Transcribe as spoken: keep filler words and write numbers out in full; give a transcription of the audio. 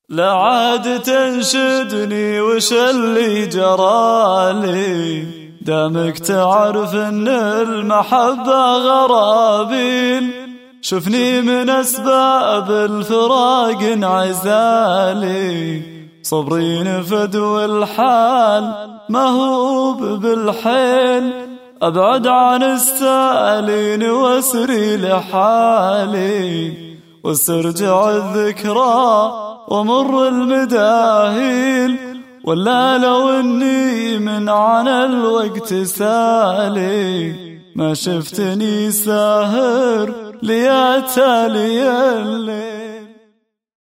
لا عاد تنشدني وش اللي جرالي، دامك تعرف ان المحبة غرابين. شفني من اسباب الفراق انعزالي، صبري نفد والحال مهوب بالحيل. ابعد عن السالين واسري لحالي، واسترجع الذكرى ومر المداهيل. ولا لو اني من عن الوقت سالي، ما شفتني ساهر ليالي الليل.